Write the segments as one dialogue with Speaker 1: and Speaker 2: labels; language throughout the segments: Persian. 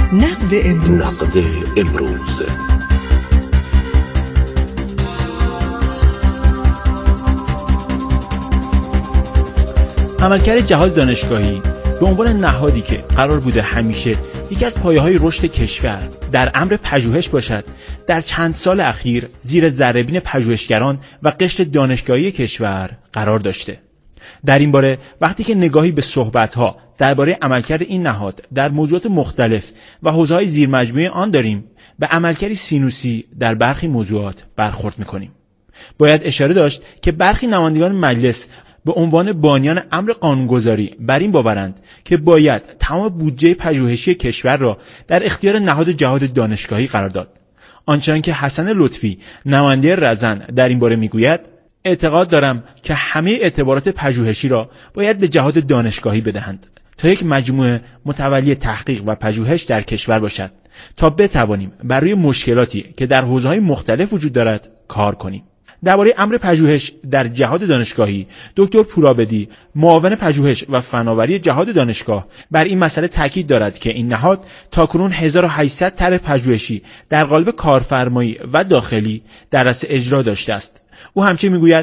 Speaker 1: نقد امروز.
Speaker 2: عملکرد جهاد دانشگاهی به عنوان نهادی که قرار بوده همیشه یکی از پایه‌های رشد کشور در امر پژوهش باشد، در چند سال اخیر زیر ذره‌بین پژوهشگران و قشر دانشگاهی کشور قرار داشته. در این باره وقتی که نگاهی به صحبت‌ها درباره عملکرد این نهاد در موضوعات مختلف و حوزه‌های زیرمجموعه آن داریم، به عملکردی سینوسی در برخی موضوعات برخورد می‌کنیم. باید اشاره داشت که برخی نمایندگان مجلس به عنوان بانیان امر قانونگذاری بر این باورند که باید تمام بودجه پژوهشی کشور را در اختیار نهاد جهاد دانشگاهی قرار داد. آنچنان که حسن لطفی نماینده رزن در این باره میگوید، اعتقاد دارم که همه اعتبارات پژوهشی را باید به جهاد دانشگاهی بدهند تا یک مجموعه متولی تحقیق و پژوهش در کشور باشد تا بتوانیم بر روی مشکلاتی که در حوزه‌های مختلف وجود دارد کار کنیم. درباره امر پژوهش در جهاد دانشگاهی، دکتر پورابدی، معاون پژوهش و فناوری جهاد دانشگاه، بر این مسئله تاکید دارد که این نهاد تاکنون 1800 طرح پژوهشی در قالب کارفرمایی و داخلی در دست اجرا داشته است. او همچنین میگوید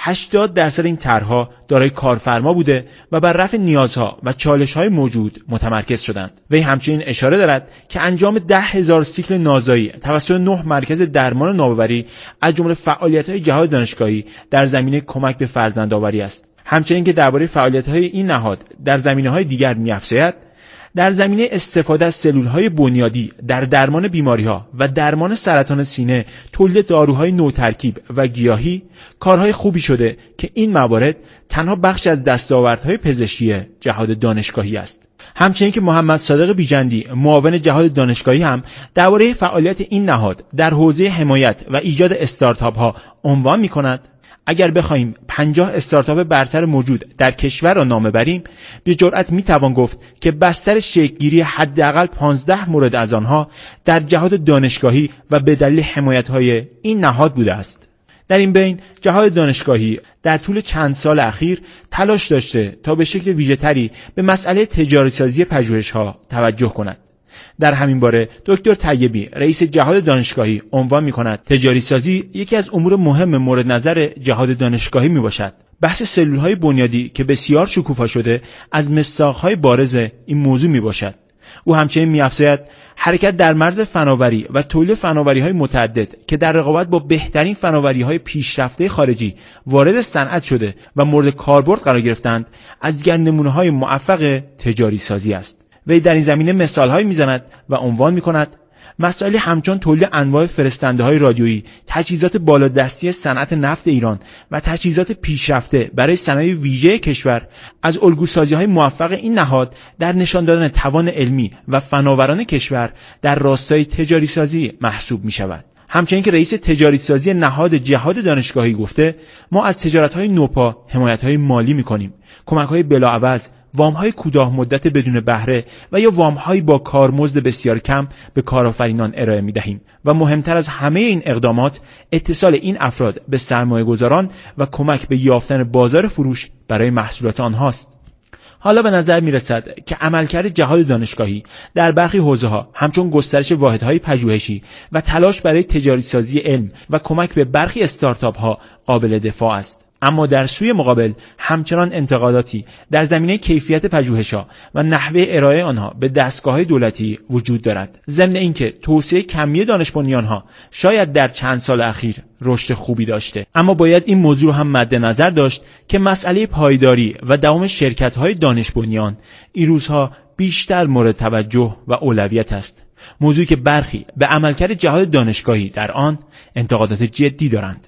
Speaker 2: 80% این طرح‌ها دارای کارفرما بوده و بر رفع نیازها و چالش‌های موجود متمرکز شدند. وی همچنین اشاره دارد که انجام 10,000 سیکل نازایی توسط 9 مرکز درمان نوآوری از جمله فعالیت‌های جهاد دانشگاهی در زمینه کمک به فرزندآوری است. همچنین که درباره فعالیت‌های این نهاد در زمینه‌های دیگر می‌افزاید، در زمینه استفاده از سلول‌های بنیادی در درمان بیماری‌ها و درمان سرطان سینه، تولید داروهای نوترکیب و گیاهی کارهای خوبی شده که این موارد تنها بخش از دستاوردهای پزشکی جهاد دانشگاهی است. همچنین که محمد صادق بیجندی معاون جهاد دانشگاهی هم درباره فعالیت این نهاد در حوزه حمایت و ایجاد استارتاپ‌ها عنوان می‌کند: اگر بخواهیم 50 استارتاپ برتر موجود در کشور را نام بریم، به جرئت میتوان گفت که بستر شکل‌گیری حداقل 15 مورد از آنها در جهاد دانشگاهی و به دلیل حمایت‌های این نهاد بوده است. در این بین جهاد دانشگاهی در طول چند سال اخیر تلاش داشته تا به شکل ویژه‌تری به مسئله تجاری‌سازی پژوهش‌ها توجه کند. در همین باره دکتر طیبی رئیس جهاد دانشگاهی عنوان می‌کند تجاری سازی یکی از امور مهم مورد نظر جهاد دانشگاهی میباشد. بحث سلول‌های بنیادی که بسیار شکوفا شده از مصداق‌های بارز این موضوع میباشد. او همچنین می‌افزاید حرکت در مرز فناوری و تولید فناوری‌های متعدد که در رقابت با بهترین فناوری‌های پیشرفته خارجی وارد صنعت شده و مورد کاربرد قرار گرفتند از دیگر نمونه‌های موفق تجاری سازی است. وی در این زمینه مثال‌هایی می‌زند و عنوان می‌کند مسائلی همچون تولید انواع فرستنده‌های رادیویی، تجهیزات بالادستی صنعت نفت ایران و تجهیزات پیشرفته برای صنایع ویژه کشور از الگوسازی‌های موفق این نهاد در نشان دادن توان علمی و فناوران کشور در راستای تجاری سازی محسوب می‌شود. همچنین که رئیس تجاری سازی نهاد جهاد دانشگاهی گفته ما از تجارت‌های نوپا حمایت‌های مالی می‌کنیم، کمک‌های بلاعوض، وام‌های کوتاه مدت بدون بهره و یا وام‌های با کارمزد بسیار کم به کارآفرینان ارائه می‌دهیم و مهمتر از همه این اقدامات اتصال این افراد به سرمایه‌گذاران و کمک به یافتن بازار فروش برای محصولات آنهاست. حالا به نظر می‌رسد که عملکرد جهاد دانشگاهی در برخی حوزه‌ها همچون گسترش واحدهای پژوهشی و تلاش برای تجاری سازی علم و کمک به برخی استارتاپ‌ها قابل دفاع است. اما در سوی مقابل همچنان انتقاداتی در زمینه کیفیت پژوهش‌ها و نحوه ارائه آنها به دستگاه‌های دولتی وجود دارد. ضمن اینکه توسعه کمی دانش بنیان‌ها شاید در چند سال اخیر رشد خوبی داشته، اما باید این موضوع هم مد نظر داشت که مسئله پایداری و دوام شرکت‌های دانش بنیان این روزها بیشتر مورد توجه و اولویت است. موضوعی که برخی به عملکرد جهاد دانشگاهی در آن انتقادات جدی دارند.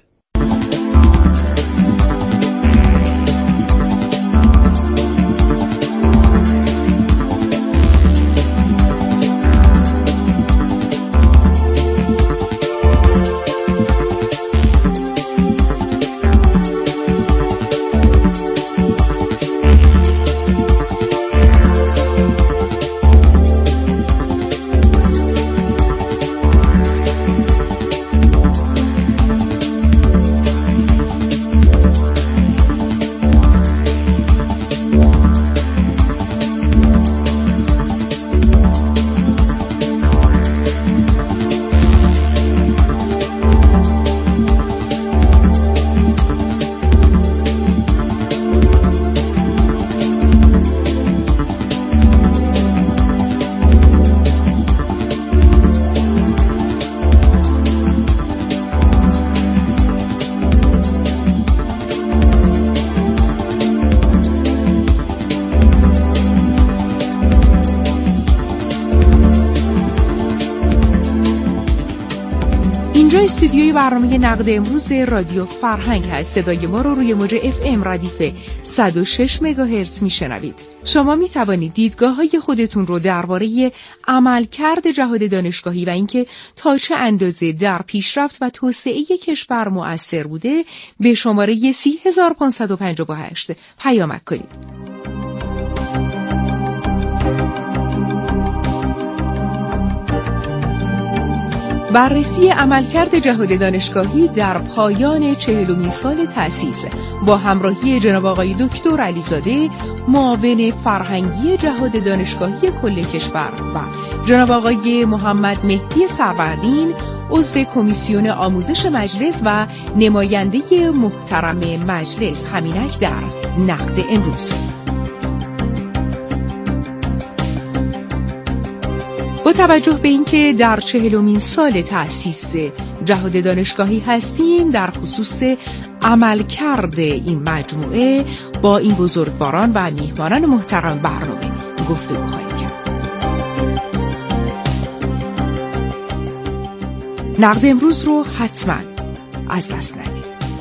Speaker 1: اینجا استودیوی برنامه نقد امروز رادیو فرهنگ هست. صدای ما رو روی موج FM ردیف 106 مگاهرتز میشنوید. شما می توانید دیدگاه‌های خودتون رو درباره عملکرد جهاد دانشگاهی و اینکه تا چه اندازه در پیشرفت و توسعه کشور مؤثر بوده به شماره 30558 پیامک کنید. بررسی عملکرد جهاد دانشگاهی در پایان 40مین سال تأسیس با همراهی جناب آقای دکتر علیزاده، معاون فرهنگی جهاد دانشگاهی کل کشور و جناب آقای محمد مهدی سروردین، عضو کمیسیون آموزش مجلس و نماینده محترم مجلس، همینک در نقد امروز. با توجه به اینکه در 40مین سال تأسیس جهاد دانشگاهی هستیم، در خصوص عملکرد این مجموعه با این بزرگواران و میهمانان محترم برنامه گفتگو خواهیم کرد. نقد امروز رو حتما از دست ندید.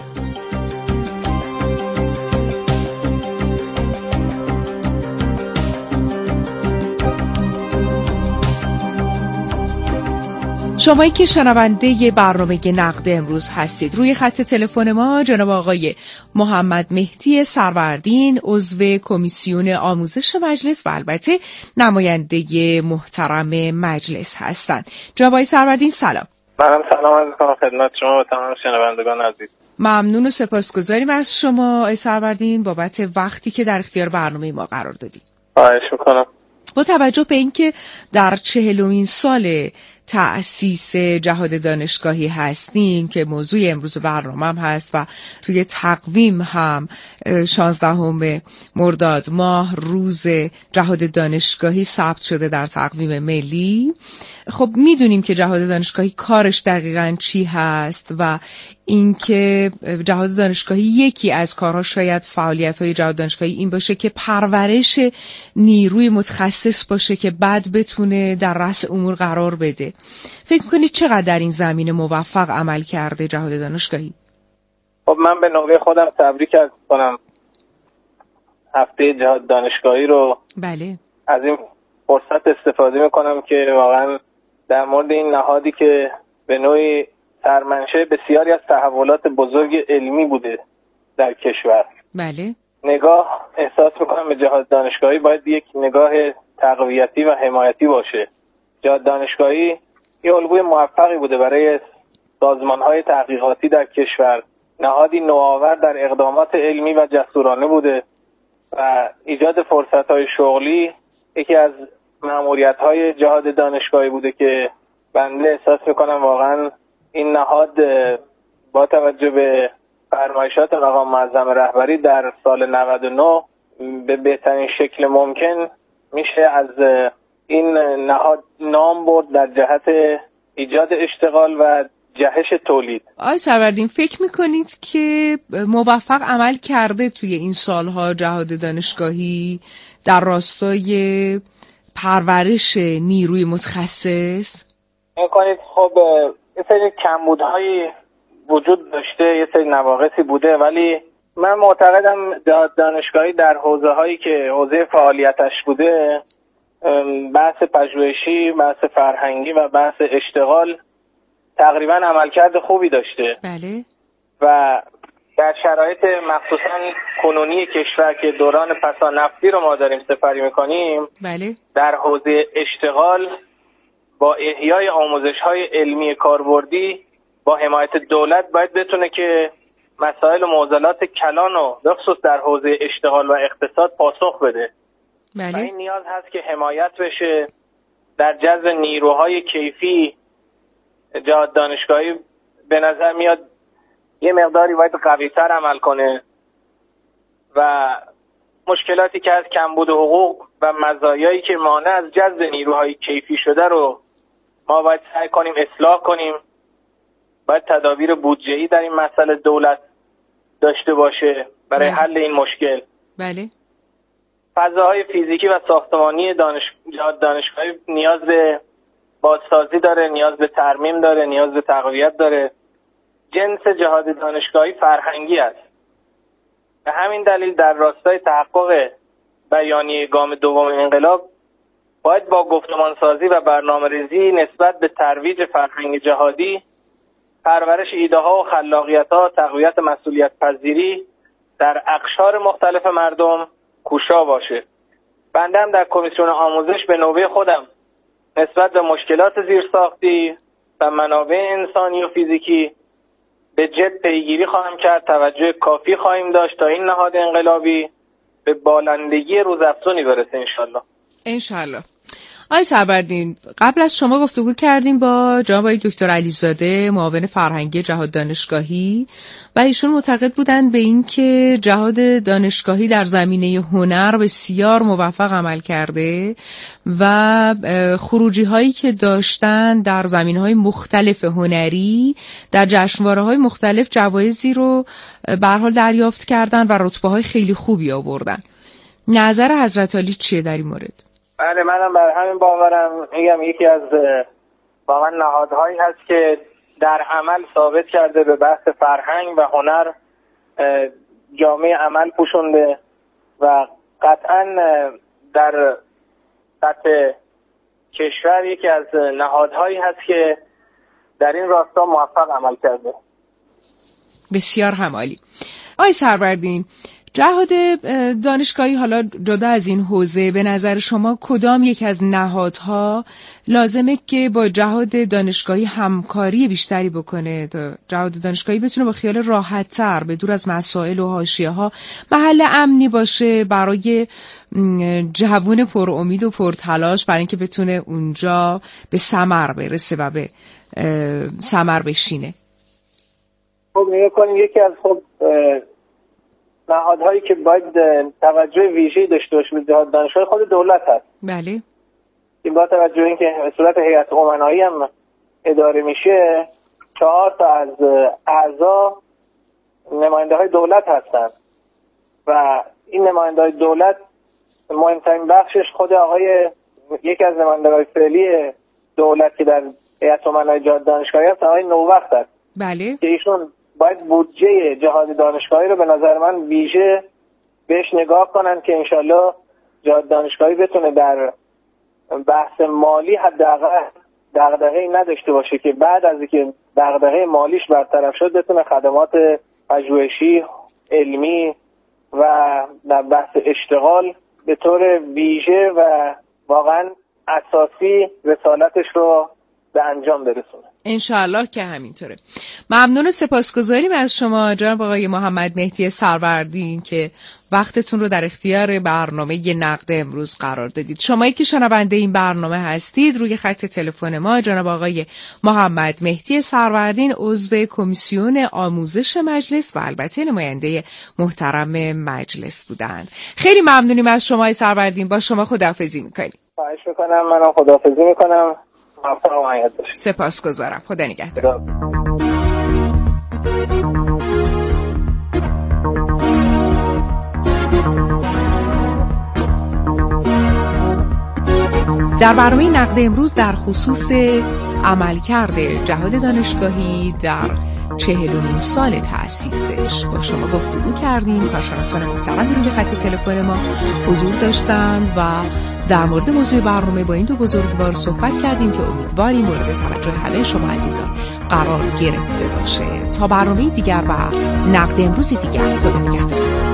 Speaker 1: شمایی که شنونده برنامه نقد امروز هستید، روی خط تلفن ما جناب آقای محمد مهدی سروردین، عضو کمیسیون آموزش مجلس و البته نماینده محترم مجلس هستند. جناب آقای سروردین سلام.
Speaker 3: منم سلام عرض می‌کنم خدمت شما و تمام شنوندگان عزیز.
Speaker 1: ممنون و سپاسگزاریم از شما آقای سروردین بابت وقتی که در اختیار برنامه ما قرار دادید.
Speaker 3: خواهش می‌کنم.
Speaker 1: با توجه به اینکه در 40مین سال تأسیس جهاد دانشگاهی هستیم که موضوع امروز برنامه هم هست و توی تقویم هم 16 مرداد ماه روز جهاد دانشگاهی ثبت شده در تقویم ملی. خب میدونیم که جهاد دانشگاهی کارش دقیقاً چی هست و اینکه جهاد دانشگاهی یکی از کارها، شاید فعالیت‌های جهاد دانشگاهی این باشه که پرورش نیروی متخصص باشه که بعد بتونه در رأس امور قرار بده. فکر می‌کنید چقدر در این زمینه موفق عمل کرده جهاد دانشگاهی؟
Speaker 3: خب من به نوبه خودم تبریک کنم هفته جهاد دانشگاهی رو.
Speaker 1: بله.
Speaker 3: از این فرصت استفاده می‌کنم که واقعاً در مورد این نهادی که به نوعی سرمنشأ بسیاری از تحولات بزرگ علمی بوده در کشور.
Speaker 1: بله.
Speaker 3: نگاه احساس میکنم به جهاد دانشگاهی باید یک نگاه تقویتی و حمایتی باشه. جهاد دانشگاهی یه الگوی موفقی بوده برای سازمان‌های تحقیقاتی در کشور. نهادی نوآور در اقدامات علمی و جسورانه بوده و ایجاد فرصت‌های شغلی یکی از مأموریت‌های جهاد دانشگاهی بوده که بنده احساس میکنم واقعا این نهاد با توجه به فرمایشات مقام معظم رهبری در سال 99 به بهترین شکل ممکن میشه از این نهاد نام برد در جهت ایجاد اشتغال و جهش تولید.
Speaker 1: آقای سروردین، فکر میکنید که موفق عمل کرده توی این سالها جهاد دانشگاهی در راستای پرورش نیروی متخصص؟
Speaker 3: میکنید خب یه سری کمبودهایی وجود داشته، یه سری نواقصی بوده، ولی من معتقدم دانشگاهی در حوزه‌هایی که حوزه فعالیتش بوده، بحث پژوهشی، بحث فرهنگی و بحث اشتغال تقریبا عملکرد خوبی داشته.
Speaker 1: بله.
Speaker 3: و در شرایط مخصوصا کنونی کشور که دوران پسانفتی رو ما داریم سپری میکنیم،
Speaker 1: بله،
Speaker 3: در حوزه اشتغال با احیای آموزش‌های علمی کاربردی با حمایت دولت باید بتونه که مسائل و معضلات کلان رو به خصوص در حوزه اشتغال و اقتصاد پاسخ بده.
Speaker 1: بله.
Speaker 3: و این نیاز هست که حمایت بشه در جذب نیروهای کیفی. جهاد دانشگاهی به نظر میاد یه مقداری باید قوی‌تر عمل کنه و مشکلاتی که از کمبود حقوق و مزایایی که مانع از جذب نیروهای کیفی شده رو ما باید سعی کنیم اصلاح کنیم. باید تدابیر بودجه‌ای در این مسئله دولت داشته باشه برای حل این مشکل.
Speaker 1: بله.
Speaker 3: فضاهای فیزیکی و ساختمانی جهاد دانشگاهی نیاز به بازسازی داره، نیاز به ترمیم داره، نیاز به تقویت داره. جنس جهاد دانشگاهی فرهنگی است. به همین دلیل در راستای تحقق بیانیه گام دوم انقلاب باید با گفتمانسازی و برنامه‌ریزی نسبت به ترویج فرهنگ جهادی، پرورش ایده‌ها و خلاقیت‌ها، تقویت مسئولیت پذیری در اقشار مختلف مردم کوشا باشه. بنده هم در کمیسیون آموزش به نوبه خودم نسبت به مشکلات زیرساختی و منابع انسانی و فیزیکی به جد پیگیری خواهم کرد. توجه کافی خواهیم داشت تا این نهاد انقلابی به بالندگی روزافزونی برسه انشالله.
Speaker 1: انشالله. آقای سروردین، قبل از شما گفتگو کردیم با جناب دکتر علیزاده، معاون فرهنگی جهاد دانشگاهی، و ایشون معتقد بودند به این که جهاد دانشگاهی در زمینه هنر بسیار موفق عمل کرده و خروجی هایی که داشتن در زمینه‌های مختلف هنری در جشنواره‌های مختلف جوایزی رو به هر حال دریافت کردن و رتبه‌های خیلی خوبی آوردن. نظر حضرت علی چیه در این مورد؟
Speaker 3: بله، منم بر همین باورم. میگم یکی از واقعا نهادهایی هست که در عمل ثابت کرده به بحث فرهنگ و هنر جامعه عمل پوشونده و قطعا در سطح کشور یکی از نهادهایی هست که در این راستا موفق عمل کرده.
Speaker 1: بسیار همالی. آقای سروردین، جهاد دانشگاهی، حالا جدا از این حوزه، به نظر شما کدام یک از نهادها لازمه که با جهاد دانشگاهی همکاری بیشتری بکنه تا جهاد دانشگاهی بتونه با خیال راحت‌تر به دور از مسائل و حاشیه‌ها محل امنی باشه برای جوون پر امید و پر تلاش، برای اینکه بتونه اونجا به ثمر برسه و به ثمر بشینه؟
Speaker 3: خب نگاه کنیم، یکی از نهادهایی که باید توجه ویژه‌ای داشته باشه به جهاد دانشگاهی خود دولت هست.
Speaker 1: بله.
Speaker 3: این با توجه اینکه به صورت هیئت امنایی هم اداره میشه، 4 تا از اعضا نماینده‌های دولت هستند و این نماینده‌های دولت مهمترین بخشش خود یکی از نماینده‌های فعلی دولت که در هیئت امنایی جهاد دانشگاهی هست، آقای نوبخت است.
Speaker 1: بله.
Speaker 3: که ایشون باید بودجه جهاد دانشگاهی رو به نظر من ویژه بهش نگاه کنن که انشالله جهاد دانشگاهی بتونه در بحث مالی حداقل دغدغه‌ای نداشته باشه که بعد از اینکه دغدغه مالیش برطرف شد بتونه خدمات پژوهشی، علمی و در بحث اشتغال به طور ویژه و واقعا اساسی رسالتش رو به انجام برسونه.
Speaker 1: انشاءالله که همینطوره. ممنون و سپاسگزاریم از شما جناب آقای محمد مهدی سروردین که وقتتون رو در اختیار برنامه نقد امروز قرار دادید. شمایی که شنونده این برنامه هستید، روی خط تلفن ما جناب آقای محمد مهدی سروردین، عضو کمیسیون آموزش مجلس و البته نماینده محترم مجلس بودند. خیلی ممنونیم از شما سروردین. با شما خداحافظی میکنیم.
Speaker 3: خواهش میکنم. منم خداحافظی میکنم.
Speaker 1: سپاسگزارم. خدا نگهدار. در برنامه نقد امروز در خصوص عملکرد جهاد دانشگاهی در 40مین سال تأسیسش با شما گفتگو کردیم. کارشناسان محترم روی خط تلفن ما حضور داشتند و در مورد موضوع برنامه با این دو بزرگوار صحبت کردیم که امیدواریم مورد توجه همه شما عزیزان قرار گرفته باشه. تا برنامه دیگر و نقد امروز دیگر، خدا نگهدار.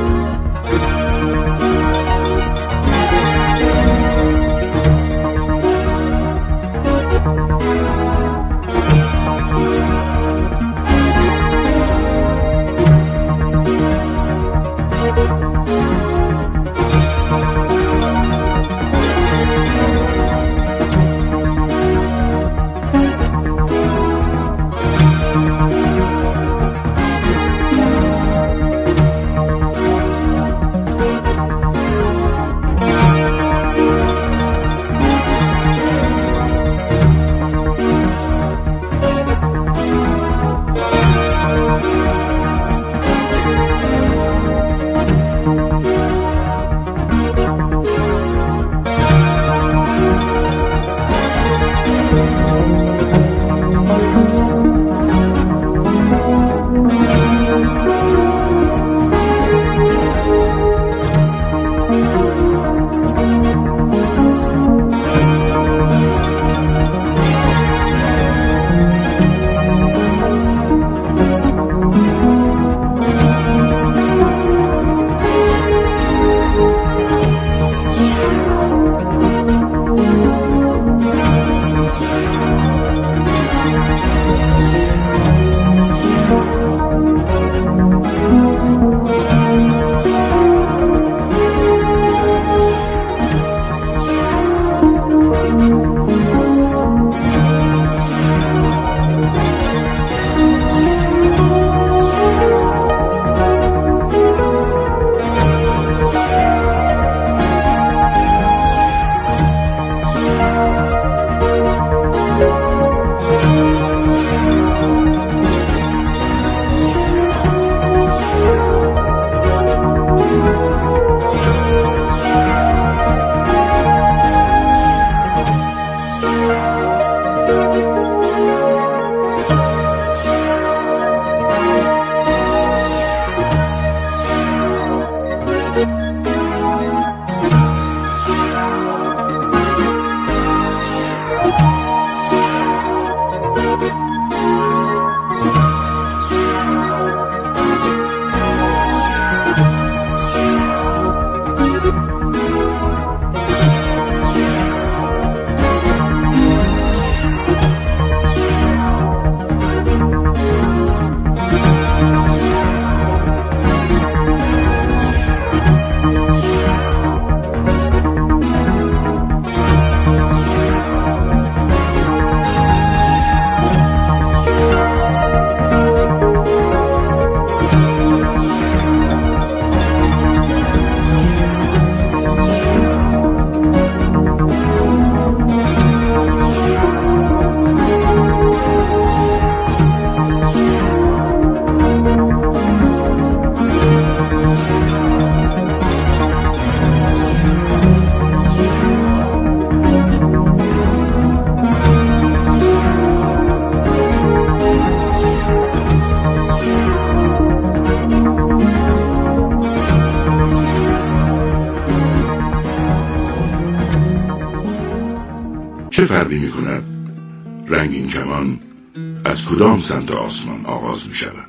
Speaker 4: چه فرقی می کند رنگین کمان از کدام سمت آسمان آغاز می شود؟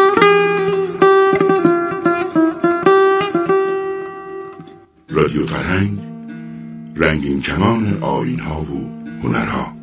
Speaker 4: رادیو فرهنگ، رنگین کمان آیین‌ها و هنرها.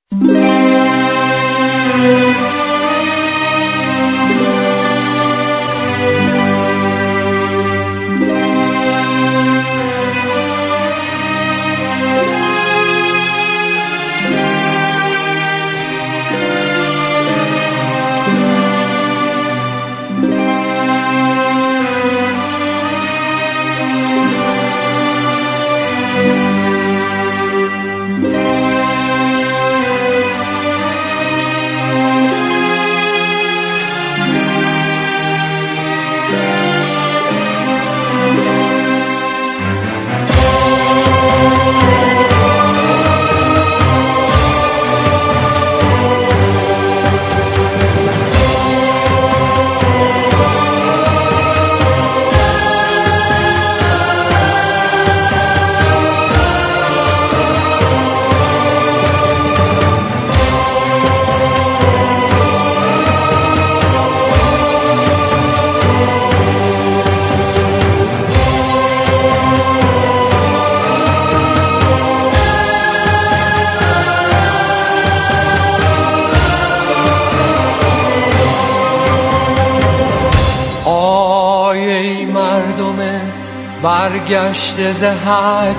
Speaker 5: برگشته ز حج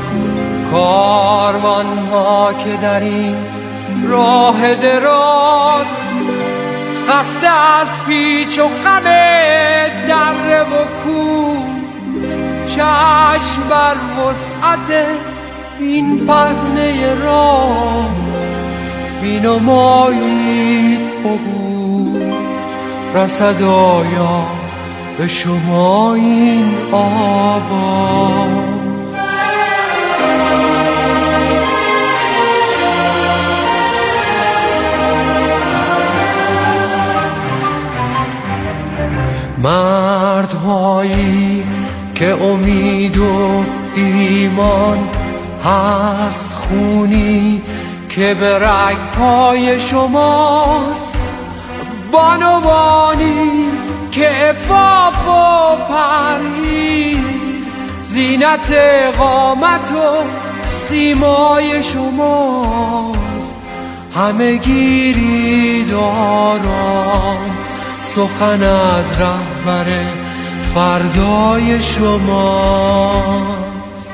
Speaker 5: کاروان ها که در این راه دراز خسته از پیچ و خم دره و کوه، چشم بر وسعت این پهنه راه بینمایید عبور رسد آیا به شما این آواز. مردهایی که امید و ایمان هست، خونی که به رگ‌های شماست، بانوانی که عفاف و پرهیز زینت قامت و سیمای شماست. همه گیرید آرام، سخن از رهبر فردای شماست.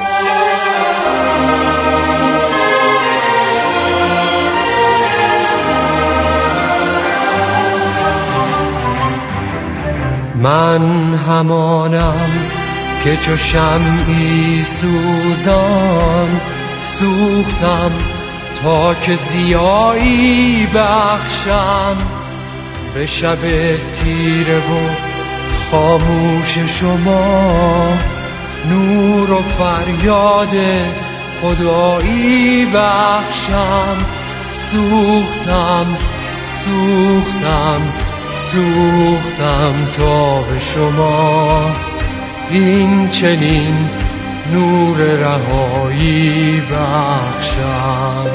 Speaker 5: من همانم که چو شمعی سوزان سوختم تا که ضیایی بخشم به شب تیره و خاموش شما، نور و فریاد خدایی بخشم. سوختم تا به شما این چنین نور رهایی بخشم.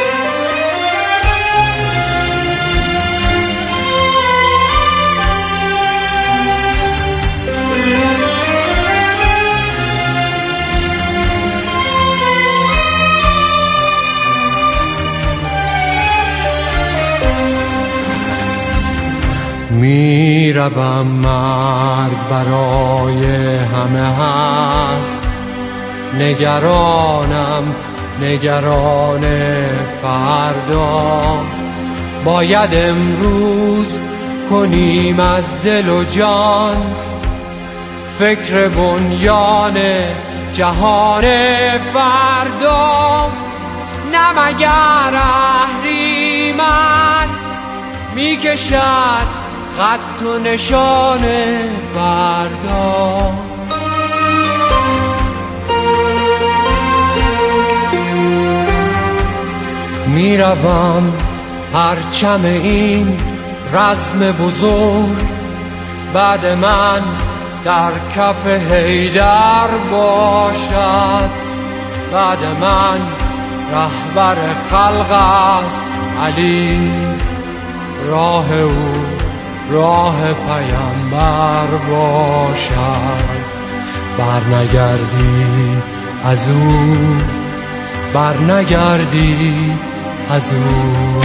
Speaker 5: می روم، مرگ برای همه هست، نگران فردا. باید امروز کنیم از دل و جان فکر بنیان جهان فردا. نه مگر اهریمن می کشد خط و نشان فردا. می روم پرچم این رزم بزرگ بعد من در کف حیدر باشد. بعد من رهبر خلق است علی، راه او راه پیامبر باشد. برنگردی از او، برنگردی از او.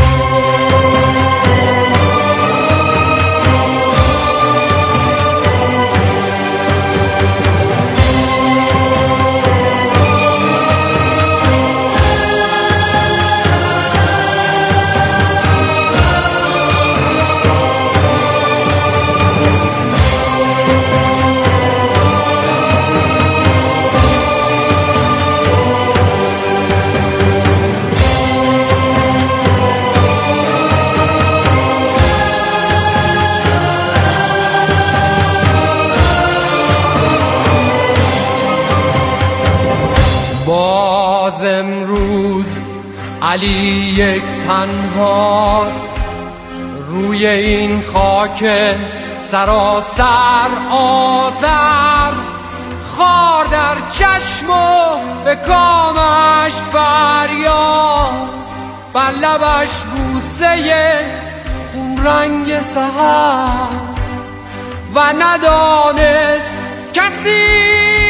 Speaker 5: باز امروز علی یک تنهاست، روی این خاک سراسر آذر. خار در چشم و به کامش فریاد، بر لبش بوسه خون رنگ سحر. و ندانست کسی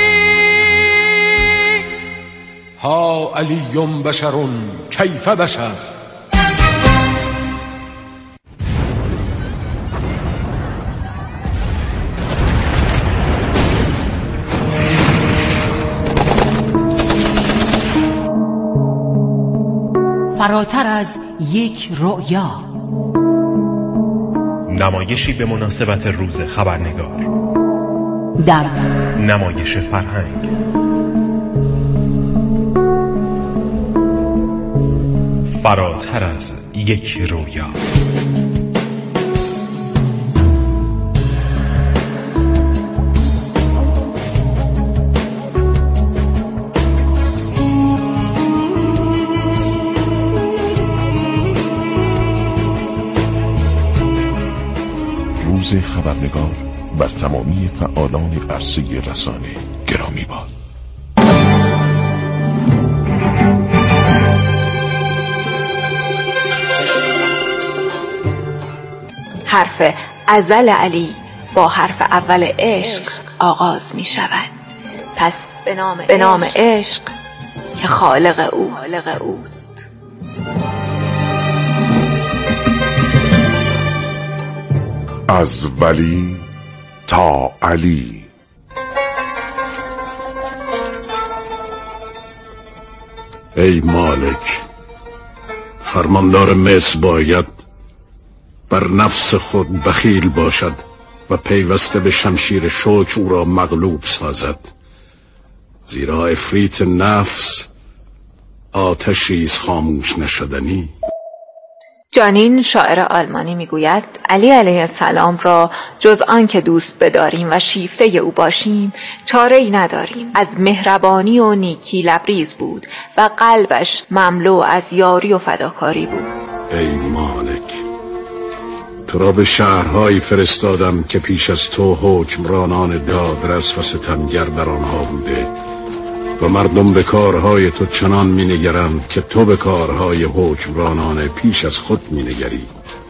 Speaker 6: ها علی بشر کیف بشر.
Speaker 7: فراتر از یک رؤیا،
Speaker 8: نمایشی به مناسبت روز خبرنگار
Speaker 7: در
Speaker 8: نمایش فرهنگ. فراتر از یک رویا.
Speaker 4: روز خبرنگار بر تمامی فعالان عرصه رسانه گرامی باد.
Speaker 9: حرف ازل علی با حرف اول عشق آغاز می شود. پس به نام عشق که خالق اوست.
Speaker 4: از ولی تا علی.
Speaker 10: ای مالک، فرماندار مصر باید بر نفس خود بخیل باشد و پیوسته به شمشیر شوک او را مغلوب سازد، زیرا افریت نفس آتشی است خاموش نشدنی.
Speaker 9: جانین شاعر آلمانی میگوید علی علیه السلام را جز آن که دوست بداریم و شیفته او باشیم چاره‌ای نداریم. از مهربانی و نیکی لبریز بود و قلبش مملو از یاری و فداکاری بود.
Speaker 10: ای مالک، تو را به شهرهایی فرستادم که پیش از تو حکمرانان دادرس و ستمگر در آنها بوده و مردم به کارهای تو چنان می نگرند که تو به کارهای حکمرانان پیش از خود می نگری.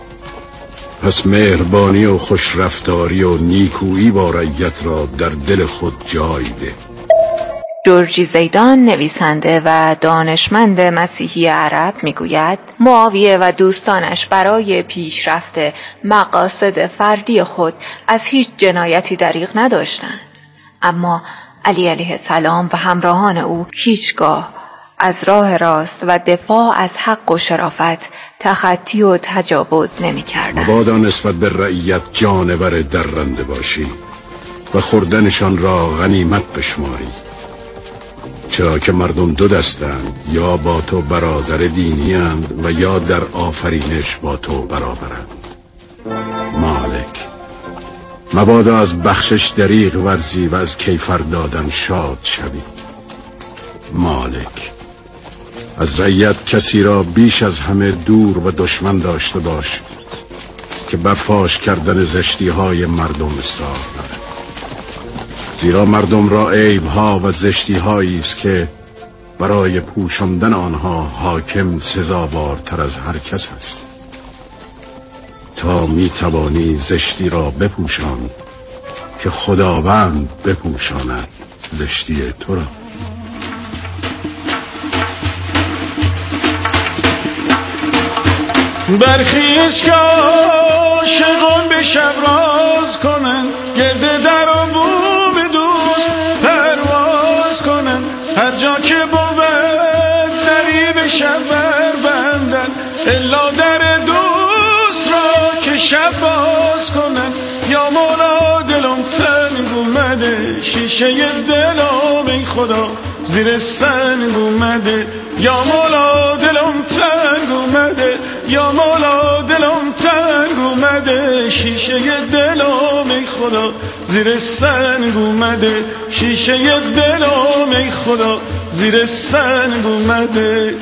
Speaker 10: پس مهربانی و خوشرفتاری و نیکویی با رعیت را در دل خود جای ده.
Speaker 9: جورجی زیدان نویسنده و دانشمند مسیحی عرب میگوید معاویه و دوستانش برای پیشرفت مقاصد فردی خود از هیچ جنایتی دریغ نداشتند، اما علی علیه السلام و همراهان او هیچگاه از راه راست و دفاع از حق و شرافت تخطی و تجاوز نمی کردند.
Speaker 10: مبادا نسبت به رعیت جانور درنده باشی و خوردنشان را غنیمت بشماری، چرا که مردم دو دستند، یا با تو برادر دینی اند و یا در آفرینش با تو برابرند. مالک، مبادا از بخشش دریغ ورزی و از کیفر دادن شاد شوی. مالک، از رعیت کسی را بیش از همه دور و دشمن داشته باش که بر فاش کردن زشتی های مردم اصرار دارد، زیرا مردم را عیب ها و زشتی هایی است که برای پوشاندن آنها حاکم سزاوارتر از هر کس است. تا می توانی زشتی را بپوشان که خداوند بپوشاند زشتی تو را.
Speaker 11: برخیز که عاشقان به شب راز کنن، گرد در و بوم دوست پرواز کنن. هر جا که بود دری به شب بربندن، الا در دوست را که شب باز کنن. یا مولا دلم تنگ اومده، شیشه دلم ای خدا زیر سنگ اومده. یا مولا دلم تنگ اومده، یا مولا دلم تنگ اومده. شیشه دلم ای خدا زیر سنگ اومده. شیشه دلم ای خدا زیر سنگ اومده.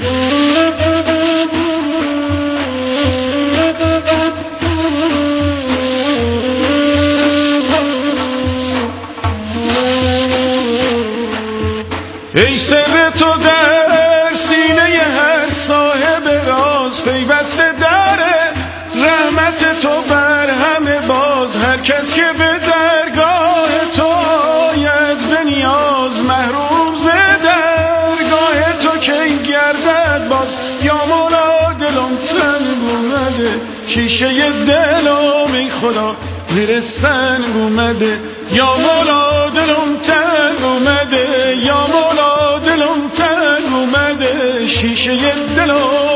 Speaker 11: ای سر تو در سینه هر صاحب راز، پیوسته در رحمت تو بر همه باز. هر کس که به درگاه تو آید به نیاز، محروم ز درگاه تو کی گردد باز. یا مولا دلم تنگ اومده، شیشه دلم ای خدا زیر سنگ اومده. یا مولا دلم تنگ اومده، یا مولا دلم تنگ اومده. شیشه دلم